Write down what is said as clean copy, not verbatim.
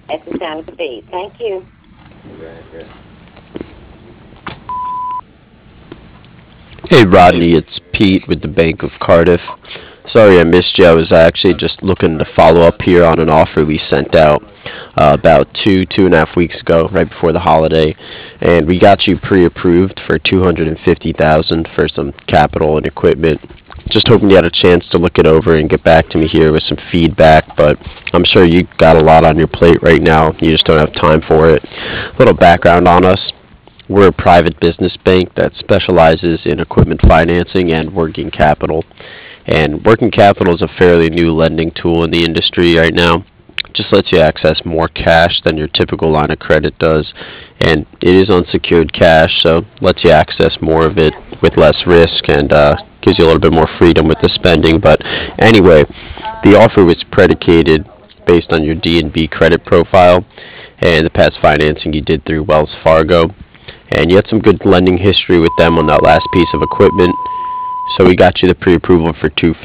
at the sound of the beep. Thank you. Hey Rodney, it's Pete with the Bank of Cardiff. Sorry I missed you. I was actually just looking to follow up here on an offer we sent out about 2.5 weeks ago, right before the holiday, and we got you pre-approved for 250,000 for some capital and equipment. Just hoping you had a chance to look it over and get back to me here with some feedback, but I'm sure you got a lot on your plate right now. You just don't have time for it. A little background on us. We're a private business bank that specializes in equipment financing and working capital. And working capital is a fairly new lending tool in the industry right now. It just lets you access more cash than your typical line of credit does. And it is unsecured cash, so lets you access more of it with less risk and gives you a little bit more freedom with the spending. But anyway, the offer was predicated based on your D&B credit profile and the past financing you did through Wells Fargo, and you had some good lending history with them on that last piece of equipment. So we got you the pre-approval for 250.